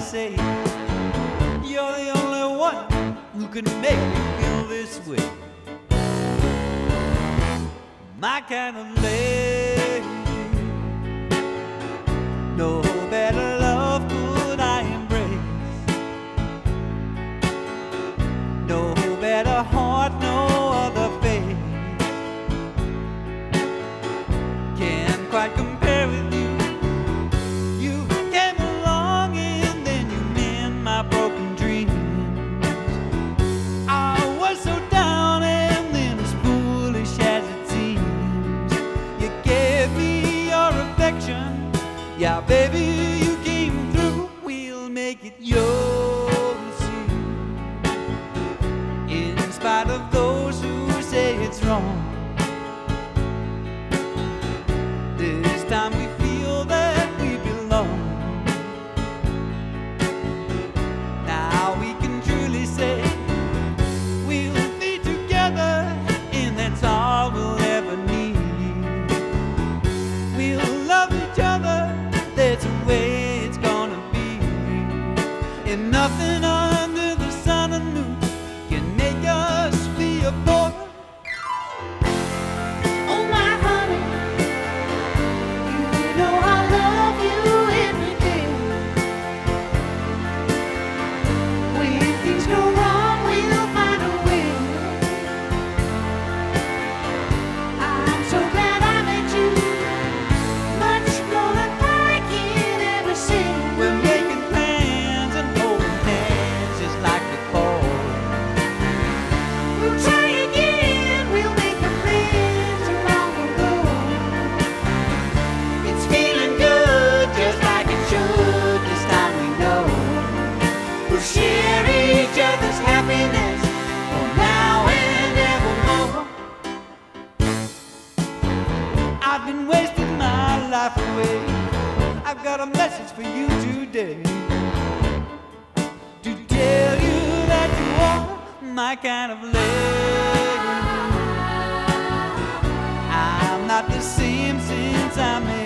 say you're the only one who can make me feel this way. My kind of lady, no better love could I embrace. No better heart, no other face can quite compare with you. You came along and then you mend my broken dreams. I was so down and then as foolish as it seems. You gave me your affection, yeah baby you came through. We'll make it yours too, in spite of those who say it's wrong. This time we feel that we belong. Now we can truly say we'll be together, and that's all we'll ever need. We'll love each other, that's the way it's gonna be. And nothing under the sun and moon can make us be apart. Oh my honey, you know I love you every day. When things go wrong, we'll find a way. I'm so glad I met you, much more than I can ever say. We're making plans and holding hands just like before. We'll try again, we'll make amends long ago. It's feeling good just like it should. This time we know we'll share each other's happiness for now and evermore. I've been wasting my life away. I've got a message for you today, to tell you that you are my kind of lady. I'm not the same since I met